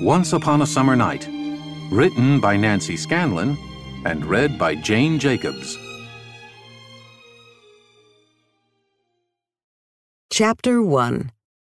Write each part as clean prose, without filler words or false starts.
Once Upon a Summer Night, written by Nancy Scanlon and read by Jane Jacobs. Chapter 1.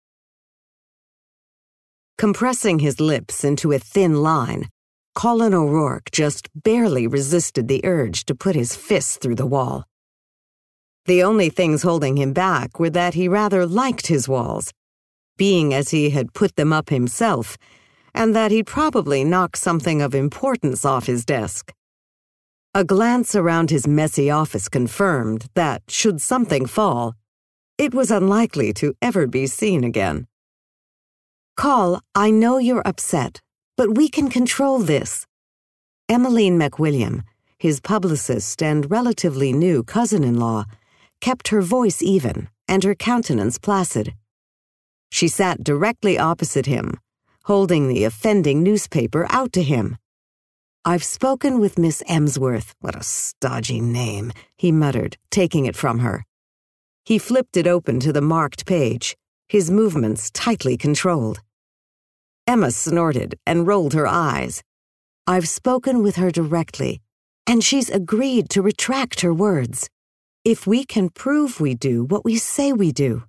Compressing his lips into a thin line, Colin O'Rourke just barely resisted the urge to put his fists through the wall. The only things holding him back were that he rather liked his walls, being as he had put them up himself, and that he'd probably knock something of importance off his desk. A glance around his messy office confirmed that, should something fall, it was unlikely to ever be seen again. "Col, I know you're upset, but we can control this." Emmeline McWilliam, his publicist and relatively new cousin-in-law, kept her voice even and her countenance placid. She sat directly opposite him, holding the offending newspaper out to him. "I've spoken with Miss Emsworth." What a stodgy name, he muttered, taking it from her. He flipped it open to the marked page, his movements tightly controlled. Emma snorted and rolled her eyes. "I've spoken with her directly, and she's agreed to retract her words, if we can prove we do what we say we do."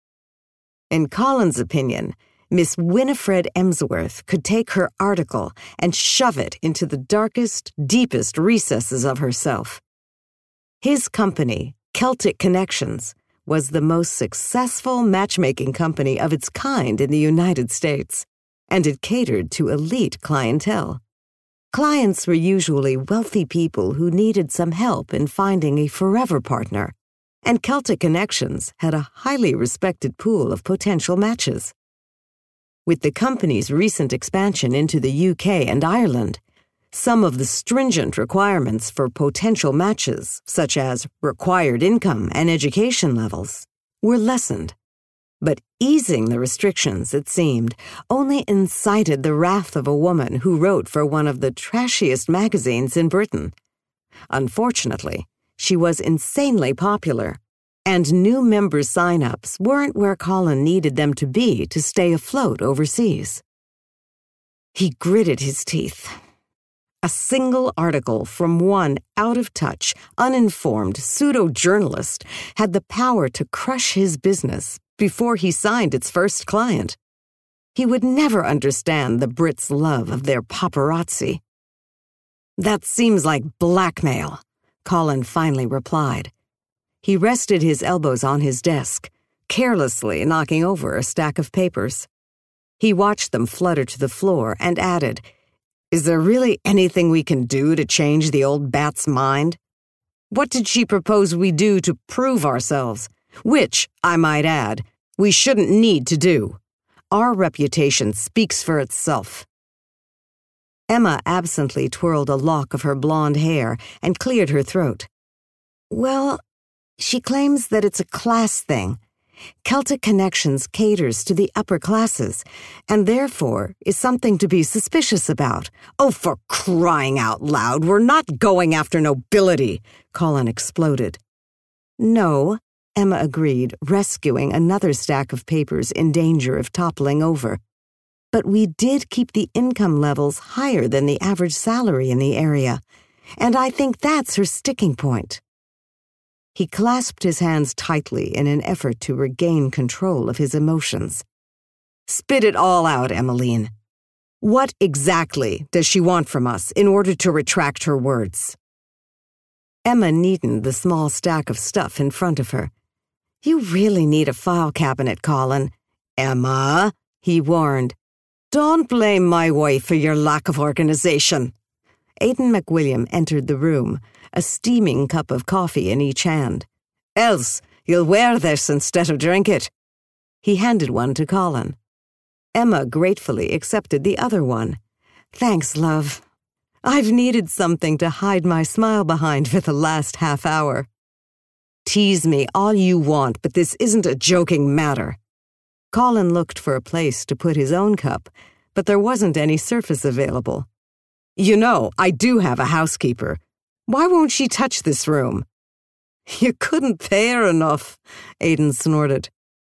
In Colin's opinion, Miss Winifred Emsworth could take her article and shove it into the darkest, deepest recesses of herself. His company, Celtic Connections, was the most successful matchmaking company of its kind in the United States, and it catered to elite clientele. Clients were usually wealthy people who needed some help in finding a forever partner, and Celtic Connections had a highly respected pool of potential matches. With the company's recent expansion into the UK and Ireland, some of the stringent requirements for potential matches, such as required income and education levels, were lessened. But easing the restrictions, it seemed, only incited the wrath of a woman who wrote for one of the trashiest magazines in Britain. Unfortunately, she was insanely popular, and new member sign-ups weren't where Colin needed them to be to stay afloat overseas. He gritted his teeth. A single article from one out-of-touch, uninformed pseudo-journalist had the power to crush his business before he signed its first client. He would never understand the Brits' love of their paparazzi. "That seems like blackmail," Colin finally replied. He rested his elbows on his desk, carelessly knocking over a stack of papers. He watched them flutter to the floor and added, "Is there really anything we can do to change the old bat's mind? What did she propose we do to prove ourselves? Which, I might add, we shouldn't need to do. Our reputation speaks for itself." Emma absently twirled a lock of her blonde hair and cleared her throat. "Well, she claims that it's a class thing. Celtic Connections caters to the upper classes, and therefore is something to be suspicious about." "Oh, for crying out loud, we're not going after nobility!" Colin exploded. "No," Emma agreed, rescuing another stack of papers in danger of toppling over. "But we did keep the income levels higher than the average salary in the area, and I think that's her sticking point." He clasped his hands tightly in an effort to regain control of his emotions. "Spit it all out, Emmeline. What exactly does she want from us in order to retract her words?" Emma neatened the small stack of stuff in front of her. "You really need a file cabinet, Colin." "Emma," he warned, "don't blame my wife for your lack of organization." Aidan McWilliam entered the room, a steaming cup of coffee in each hand. "Else, you'll wear this instead of drink it." He handed one to Colin. Emma gratefully accepted the other one. "Thanks, love. I've needed something to hide my smile behind for the last half hour." "Tease me all you want, but this isn't a joking matter." Colin looked for a place to put his own cup, but there wasn't any surface available. "You know, I do have a housekeeper. Why won't she touch this room?" "You couldn't pay her enough," Aidan snorted.